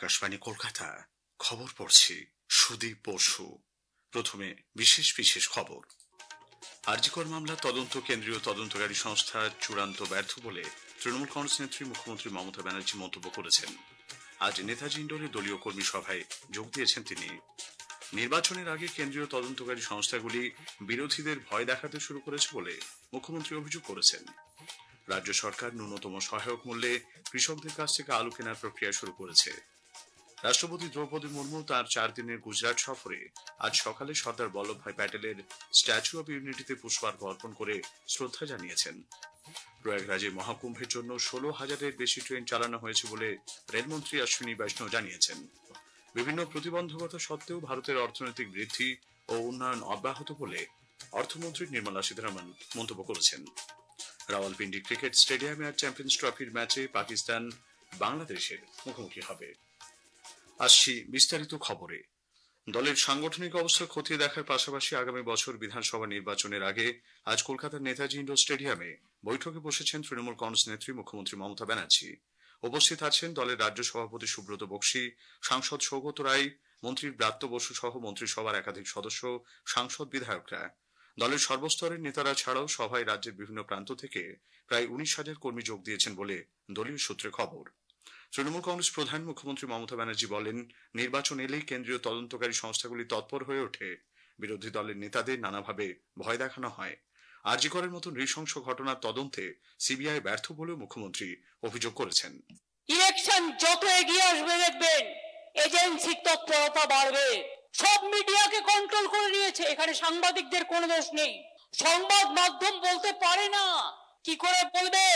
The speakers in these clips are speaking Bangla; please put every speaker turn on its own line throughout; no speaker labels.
আকাশবাণী কলকাতা খবর পড়ছি সুদীপ বসু। প্রথমে বিশেষ বিশেষ খবর। আরজিকর মামলা তদন্ত কেন্দ্রীয় তদন্তকারী সংস্থা চূড়ান্ত ব্যর্থ বলে তৃণমূল কংগ্রেস নেত্রী মুখ্যমন্ত্রী মমতা ব্যানার্জি মন্তব্য করেছেন। আজ নেতাজি ইন্ডোরে দলীয় কর্মী সভায় যোগ দিয়েছেন তিনি। নির্বাচনের আগে কেন্দ্রীয় তদন্তকারী সংস্থাগুলি বিরোধীদের ভয় দেখাতে শুরু করেছে বলে মুখ্যমন্ত্রী অভিযোগ করেছেন। রাজ্য সরকার ন্যূনতম সহায়ক মূল্যে কৃষকদের কাছ থেকে আলু কেনার প্রক্রিয়া শুরু করেছে। রাষ্ট্রপতি দ্রৌপদী মুর্মু তার 4 দিনের গুজরাট সফরে আজ সকালে সর্দার বল্লভভাই প্যাটেলের স্ট্যাচু অব ইউনিটিতে পুষ্পার্ঘ্য অর্পণ করে শ্রদ্ধা জানিয়েছেন। প্রয়াগরাজে মহাকুম্ভের জন্য 16,000-এর বেশি ট্রেন চালানো হয়েছে বলে রেলমন্ত্রী অশ্বিনী বৈষ্ণব জানিয়েছেন। বিভিন্ন প্রতিবন্ধকতা সত্ত্বেও ভারতের অর্থনৈতিক বৃদ্ধি ও উন্নয়ন অব্যাহত বলে অর্থমন্ত্রী নির্মলা সীতারমণ মন্তব্য করেছেন। রাওয়ালপিন্ডি ক্রিকেট স্টেডিয়ামে আজ চ্যাম্পিয়ন্স ট্রফির ম্যাচে পাকিস্তান বাংলাদেশের মুখোমুখি হবে। আসছি বিস্তারিত খবরে। দলের সাংগঠনিক অবস্থা খতিয়ে দেখার পাশাপাশি আগামী বছর বিধানসভা নির্বাচনের আগে আজ কলকাতার নেতাজি ইন্ডোর স্টেডিয়ামে বৈঠকে বসেছেন তৃণমূল কংগ্রেস নেত্রী মুখ্যমন্ত্রী মমতা ব্যানার্জি। উপস্থিত আছেন দলের রাজ্য সভাপতি সুব্রত বক্সী, সাংসদ সৌগত রায়, মন্ত্রী ব্রাত্য বসু সহ মন্ত্রিসভার একাধিক সদস্য, সাংসদ, বিধায়করা। দলের সর্বস্তরের নেতারা ছাড়াও সভায় রাজ্যের বিভিন্ন প্রান্ত থেকে প্রায় 19,000 কর্মী যোগ দিয়েছেন বলে দলীয় সূত্রে খবর। তৃণমূল কংগ্রেস প্রধান মুখ্যমন্ত্রী মমতা ব্যানার্জি বলেন, নির্বাচন এলেই কেন্দ্রীয় তদন্তকারী সংস্থাগুলি তৎপর হয়ে ওঠে। বিরোধী দলের নেতাদের নানাভাবে ভয় দেখানো হয়। আরজিকরের মতো নৃশংস ঘটনার তদন্তে সিবিআই ব্যর্থ বলেও মুখ্যমন্ত্রী অভিযোগ করেছেন।
ইলেকশন যত এগিয়ে আসবে দেখবেন এজেন্সির তৎপরতা বাড়বে। সব মিডিয়াকে কন্ট্রোল করে নিয়েছে। এখানে সাংবাদিকদের কোনো দোষ নেই। সংবাদ মাধ্যম বলতে পারে না, কি করে বলবে?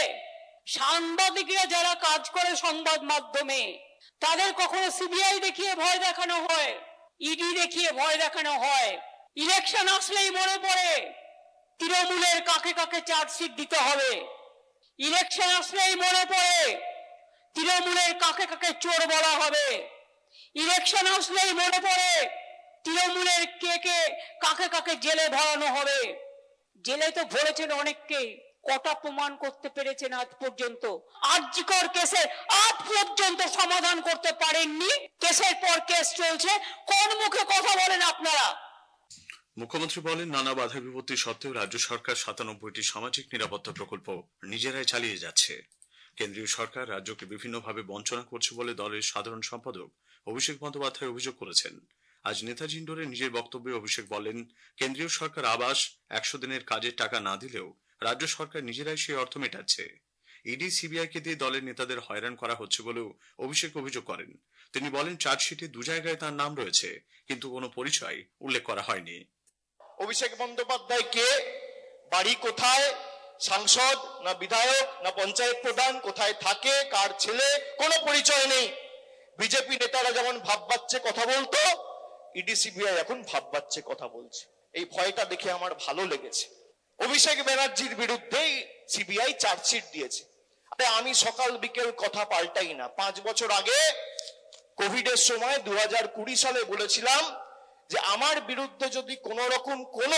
সাংবাদিকরা যারা কাজ করে সংবাদ মাধ্যমে, তাদের কখনো সিবিআই দেখিয়ে ভয় দেখানো হয়, ইডি দেখিয়ে ভয় দেখানো হয়। ইলেকশন আসলেই মনে পড়ে তৃণমূলের কাকে কাকে চার্জশিট দিতে হবে। ইলেকশন আসলেই মনে পড়ে তৃণমূলের কাকে কাকে চোর বলা হবে। ইলেকশন আসলেই মনে পড়ে তৃণমূলের কে কাকে কাকে জেলে ভরানো হবে। জেলে তো ভরেছেন অনেককে, কটা প্রমাণ করতে পেরেছেন আজ পর্যন্ত? আরজিকর কেসে আজ পর্যন্ত সমাধান করতে পারেননি। কেসের পর কেস চলছে, কোন মুখে কথা বলেন আপনারা?
মুখ্যমন্ত্রী বলেন, নানা বাধা বিপত্তি সত্ত্বেও রাজ্য সরকার 97টি সামাজিক নিরাপত্তা প্রকল্প নিজেরাই চালিয়ে যাচ্ছে। কেন্দ্রীয় সরকার রাজ্যকে বিভিন্নভাবে বঞ্চনা করছে বলে দলের সাধারণ সম্পাদক অভিষেক বন্দ্যোপাধ্যায় অভিযোগ করেছেন। আজ নেতাজি ইন্ডোরে নিজের বক্তব্যে অভিষেক বলেন, কেন্দ্রীয় সরকার আবাস 100 দিনের কাজের টাকা না দিলেও রাজ্য সরকার নিজেরাই সেই অর্থ মেটাচ্ছে। ইডি সিবিআইকে দিয়ে দলের নেতাদের হয়রান করা হচ্ছে বলেও অভিষেক অভিযোগ করেন। তিনি বলেন, চার্জশিটে 2 জায়গায় তার নাম রয়েছে, কিন্তু কোনো পরিচয় উল্লেখ করা হয়নি।
অভিষেক বন্দ্যোপাধ্যায় কে, বাড়ি কোথায়, সাংসদ না বিধায়ক না পঞ্চায়েত প্রধান, কোথায় থাকে, কার ছেলে, কোনো পরিচয় নেই। বিজেপি নেতারা যেমন ভাববাচ্ছে কথা বলতো, ইডি সিবিআই এখন ভাববাচ্ছে কথা বলছে। এই ভয়টা দেখে আমার ভালো লেগেছে। অভিষেক ব্যানার্জির বিরুদ্ধেই সিবিআই চার্জশিট দিয়েছে। আরে আমি সকাল বিকেল কথা পাল্টাই না। 5 বছর আগে কোভিডের সময় 2020 সালে বলেছিলাম যে আমার বিরুদ্ধে যদি কোন রকম কোন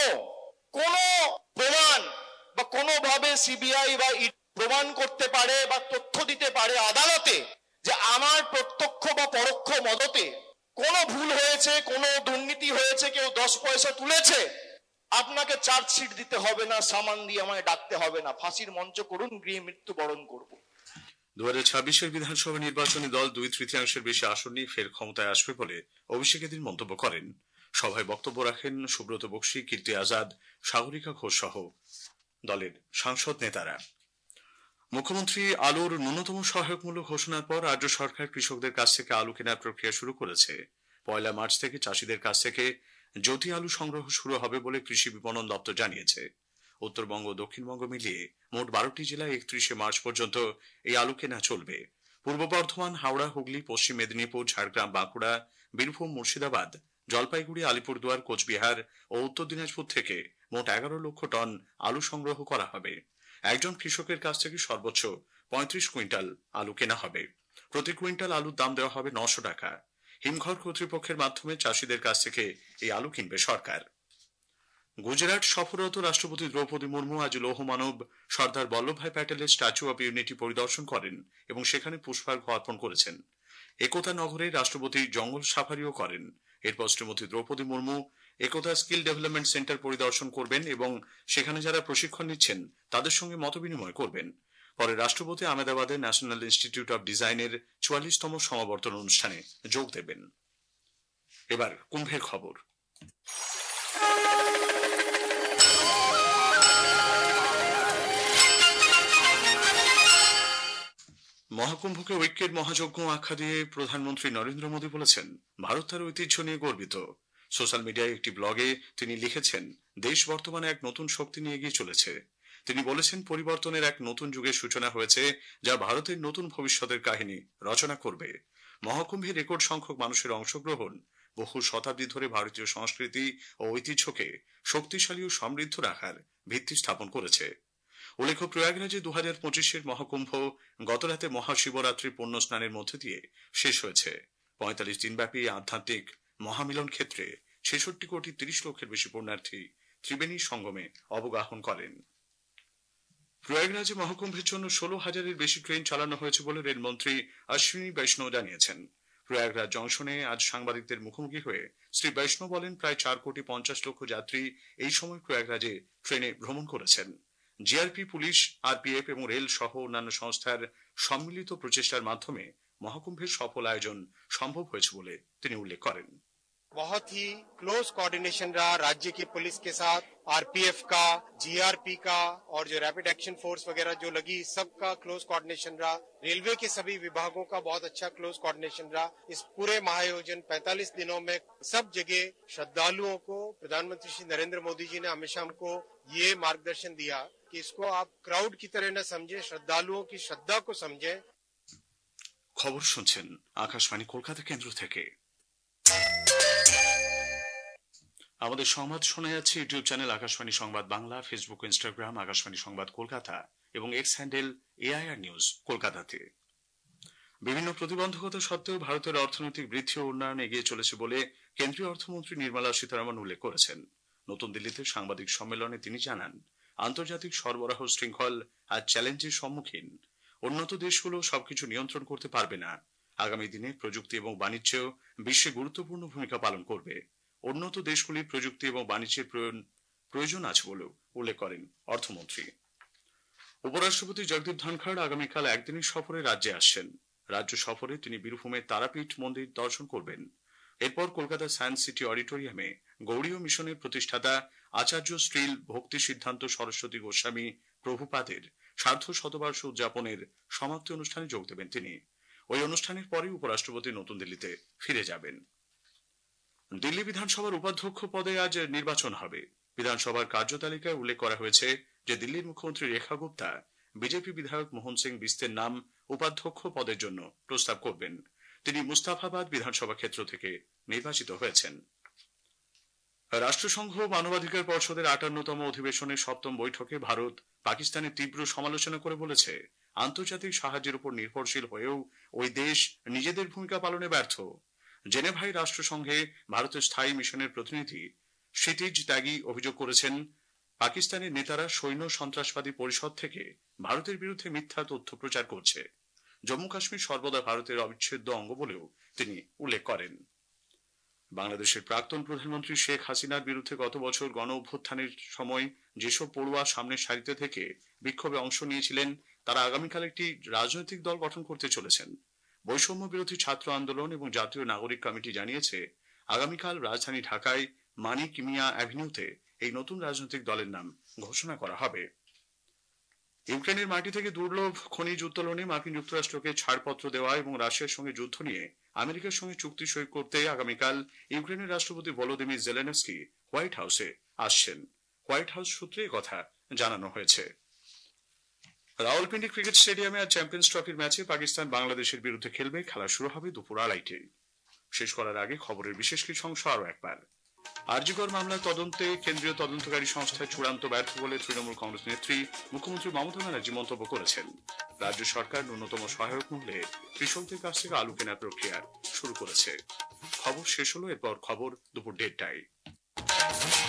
প্রমাণ বা কোনোভাবে সিবিআই বা প্রমাণ করতে পারে বা তথ্য দিতে পারে আদালতে যে আমার প্রত্যক্ষ বা পরোক্ষ মদতে কোনো ভুল হয়েছে, কোনো দুর্নীতি হয়েছে, কেউ 10 পয়সা তুলেছে, আপনাকে চার্জশিট দিতে হবে না, সামান দিয়ে আমায় ডাকতে হবে না, ফাঁসির মঞ্চ করুন, গৃহে মৃত্যুবরণ করব।
2026-এর বিধানসভা নির্বাচনে দল 2/3 বেশি আসন নিয়ে ফের ক্ষমতায় আসবে বলে অভিষেক এদিন মন্তব্য করেন। সভায় বক্তব্য রাখেন সুব্রত বক্সী, কীর্তি আজাদ, সাগরিকা ঘোষ সহ দলের সাংসদ নেতারা। মুখ্যমন্ত্রী আলুর ন্যূনতম সহায়ক মূল্য ঘোষণার পর রাজ্য সরকার কৃষকদের কাছ থেকে আলু কেনার প্রক্রিয়া শুরু করেছে। 1 মার্চ থেকে চাষিদের কাছ থেকে জ্যোতি আলু সংগ্রহ শুরু হবে বলে কৃষি বিপণন দপ্তর জানিয়েছে। উত্তরবঙ্গ ও দক্ষিণবঙ্গ মিলিয়ে মোট 12টি জেলায় 31 মার্চ পর্যন্ত এই আলু কেনা চলবে। পূর্ব বর্ধমান, হাওড়া, হুগলি, পশ্চিম মেদিনীপুর, ঝাড়গ্রাম, বাঁকুড়া, বীরভূম, মুর্শিদাবাদ, জলপাইগুড়ি, আলিপুরদুয়ার, কোচবিহার ও উত্তর দিনাজপুর থেকে মোট 11 লক্ষ টন আলু সংগ্রহ করা হবে। একজন কৃষকের কাছ থেকে সর্বোচ্চ 35 কুইন্টাল আলু কেনা হবে। প্রতি কুইন্টাল আলুর দাম দেওয়া হবে 900 টাকা। হিমঘর কর্তৃপক্ষের মাধ্যমে চাষিদের কাছ থেকে এই আলু কিনবে সরকার। গুজরাট সফররত রাষ্ট্রপতি দ্রৌপদী মুর্মু আজ লৌহমানব সর্দার বল্লভভাই প্যাটেলের স্ট্যাচু অব ইউনিটি পরিদর্শন করেন এবং সেখানে পুষ্পার্ঘ্য অর্পণ করেছেন। একতা নগরে রাষ্ট্রপতি জঙ্গল সাফারিও করেন। এরপর Shrimati Droupadi Murmu Ekta skill development centre পরিদর্শন করবেন এবং সেখানে যারা প্রশিক্ষণ নিচ্ছেন তাদের সঙ্গে মতবিনিময় করবেন। পরে রাষ্ট্রপতি আহমেদাবাদে ন্যাশনাল ইনস্টিটিউট অব ডিজাইনের 44তম সমাবর্তন অনুষ্ঠানে যোগ দেবেন। এবার কুম্ভের খবর। মহাকুম্ভকে ঐক্যের মহাযজ্ঞ আখ্যা দিয়ে প্রধানমন্ত্রী নরেন্দ্র মোদী বলেছেন, ভারত তার ঐতিহ্য নিয়ে গর্বিত। সোশ্যাল মিডিয়ায় একটি ব্লগে তিনি লিখেছেন, দেশ বর্তমানে এক নতুন শক্তি নিয়ে এগিয়ে চলেছে। তিনি বলেছেন, পরিবর্তনের এক নতুন যুগের সূচনা হয়েছে, যা ভারতের নতুন ভবিষ্যতের কাহিনী রচনা করবে। মহাকুম্ভে রেকর্ড সংখ্যক মানুষের অংশগ্রহণ বহু শতাব্দী ধরে ভারতীয় সংস্কৃতি ও ঐতিহ্যকে শক্তিশালী ও সমৃদ্ধ রাখার ভিত্তি স্থাপন করেছে। উল্লেখ্য, প্রয়াগরাজে 2025-এর মহাকুম্ভ গতরাতে মহাশিবরাত্রি পুণ্য স্নানের মধ্যে দিয়ে শেষ হয়েছে। 45 দিনব্যাপী আধ্যাত্মিক মহামিলন ক্ষেত্রে 66 কোটি 30 লক্ষের বেশি পুণ্যার্থী ত্রিবেণী সঙ্গমে অবগাহন করেন। প্রয়াগরাজে মহাকুম্ভের জন্য 16,000-এর বেশি ট্রেন চালানো হয়েছে বলে রেলমন্ত্রী অশ্বিনী বৈষ্ণব জানিয়েছেন। প্রয়াগরাজ জংশনে আজ সাংবাদিকদের মুখোমুখি হয়ে শ্রী বৈষ্ণব বলেন, প্রায় 4 কোটি 50 লক্ষ যাত্রী এই সময় প্রয়াগরাজে ট্রেনে ভ্রমণ করেছেন। জিআরপি, পুলিশ, আরপিএফ এবং রেল সহ অন্যান্য সংস্থার সম্মিলিত প্রচেষ্টার মাধ্যমে মহাকুম্ভের সফল আয়োজন সম্ভব হয়েছে বলে তিনি উল্লেখ করেন।
बहुत ही क्लोज कोऑर्डिनेशन रहा राज्य की पुलिस के साथ, आरपीएफ का, जीआरपी का और जो रैपिड एक्शन फोर्स वगैरह जो लगी, सबका क्लोज कोऑर्डिनेशन रहा। रेलवे के सभी विभागों का बहुत अच्छा क्लोज कोऑर्डिनेशन रहा। इस पूरे महाआयोजन 45 दिनों में सब जगह श्रद्धालुओं को प्रधानमंत्री श्री नरेंद्र मोदी जी ने हमेशा हमको ये मार्गदर्शन दिया कि इसको आप क्राउड की तरह न समझे, श्रद्धालुओं की श्रद्धा को समझे।
খবর শুনছেন আকাশবাণী কলকাতা কেন্দ্র থেকে। আমাদের সংবাদ শোনা যাচ্ছে ইউটিউব চ্যানেল আকাশবাণী সংবাদ বাংলা, ফেসবুক, ইনস্টাগ্রাম আকাশবাণী সংবাদ কলকাতা এবং এক্স হ্যান্ডেল এআইআর নিউজ কলকাতাতে। বিভিন্ন প্রতিবন্ধকতা সত্ত্বেও ভারতের অর্থনৈতিক বৃদ্ধি ও উন্নয়ন এগিয়ে চলেছে বলে কেন্দ্রীয় অর্থমন্ত্রী নির্মলা সীতারামন উল্লেখ করেছেন। নতুন দিল্লিতে সাংবাদিক সম্মেলনে তিনি জানান, আন্তর্জাতিক সরবরাহ শৃঙ্খল আজ চ্যালেঞ্জের সম্মুখীন। উন্নত দেশগুলো সবকিছু নিয়ন্ত্রণ করতে পারবে না। আগামী দিনে প্রযুক্তি এবং বাণিজ্যেও বিশ্বে গুরুত্বপূর্ণ ভূমিকা পালন করবে। উন্নত দেশগুলির প্রযুক্তি এবং বাণিজ্যের প্রয়োজন আছে বলেও উল্লেখ করেন অর্থমন্ত্রী। উপরাষ্ট্রপতি জগদীপ ধনখড় আগামীকাল একদিনের সফরে রাজ্যে আসছেন। রাজ্য সফরে তিনি বীরভূমের তারাপীঠ মন্দির দর্শন করবেন। এরপর কলকাতা সায়েন্স সিটি অডিটোরিয়ামে গৌড়ীয় মিশনের প্রতিষ্ঠাতা আচার্য শ্রীল ভক্তি সিদ্ধান্ত সরস্বতী গোস্বামী প্রভুপাদের সার্ধ শতবর্ষ উদযাপনের সমাপ্তি অনুষ্ঠানে যোগ দেবেন তিনি। ওই অনুষ্ঠানের পরে উপরাষ্ট্রপতি নতুন দিল্লিতে ফিরে যাবেন। দিল্লি বিধানসভার উপাধ্যক্ষ পদে আজ নির্বাচন হবে। বিধানসভার কার্যতালিকায় উল্লেখ করা হয়েছে যে দিল্লির মুখ্যমন্ত্রী রেখা গুপ্তা বিজেপি বিধায়ক মোহন সিং বিস্তের নাম উপাধ্যক্ষ পদের জন্য প্রস্তাব করবেন। তিনি মুস্তাফাবাদ বিধানসভা ক্ষেত্র থেকে নির্বাচিত হয়েছেন। রাষ্ট্রসংঘ মানবাধিকার পর্ষদের 58তম অধিবেশনের 7ম বৈঠকে ভারত পাকিস্তানের তীব্র সমালোচনা করে বলেছে, আন্তর্জাতিক সাহায্যের উপর নির্ভরশীল হয়েও ওই দেশ নিজেদের ভূমিকা পালনে ব্যর্থ। জেনেভায় রাষ্ট্রসংঘে ভারতের স্থায়ী মিশনের প্রতিনিধি ক্ষিতিজ ত্যাগী অভিযোগ করেছেন, পাকিস্তানের নেতারা সৈন্য সন্ত্রাসবাদী পরিষদ থেকে ভারতের বিরুদ্ধে মিথ্যা তথ্য প্রচার করছে। জম্মু কাশ্মীর সর্বদা ভারতের অবিচ্ছেদ্য অঙ্গ বলেও তিনি উল্লেখ করেন। বাংলাদেশের প্রাক্তন প্রধানমন্ত্রী শেখ হাসিনার বিরুদ্ধে গত বছর গণ অভ্যুত্থানের সময় যেসব পড়ুয়া সামনের সারিতে থেকে বিক্ষোভে অংশ নিয়েছিলেন, তারা আগামীকাল একটি রাজনৈতিক দল গঠন করতে চলেছেন। বৈষম্য বিরোধী ছাত্র আন্দোলন এবং জাতীয় নাগরিক কমিটি জানিয়েছে, আগামীকাল রাজধানী ঢাকায় মানিক মিয়া অ্যাভিনিউতে এই নতুন রাজনৈতিক দলের নাম ঘোষণা করা হবে। ইউক্রেনের মাটি থেকে দুর্লভ খনিজ উত্তোলনে মার্কিন যুক্তরাষ্ট্রকে ছাড়পত্র দেওয়া এবং রাশিয়ার সঙ্গে যুদ্ধ নিয়ে আমেরিকার সঙ্গে চুক্তি সই করতে আগামীকাল ইউক্রেনের রাষ্ট্রপতি ভলোদিমির জেলেনস্কি হোয়াইট হাউসে আসছেন। হোয়াইট হাউস সূত্রে কথা জানানো হয়েছে। রাওয়ালপিন্ডি ক্রিকেট স্টেডিয়ামে আজ চ্যাম্পিয়ন্স ট্রফির ম্যাচে পাকিস্তান বাংলাদেশের বিরুদ্ধে খেলবে। খেলা শুরু হবে দুপুর 2:30টায়। শেষ করার আগে খবরের বিশেষ কিছু অংশ আরো একবার। আরজিকর মামলার তদন্তে কেন্দ্রীয় তদন্তকারী সংস্থা চূড়ান্ত ব্যর্থ বলে তৃণমূল কংগ্রেস নেত্রী মুখ্যমন্ত্রী মমতা ব্যানার্জি মন্তব্য করেছেন। রাজ্য সরকার ন্যূনতম সহায়ক মূল্যে কৃষকদের কাছ থেকে আলু কেনার প্রক্রিয়া শুরু করেছে। খবর শেষ হলো, এরপর খবর দুপুর 1:30টায়।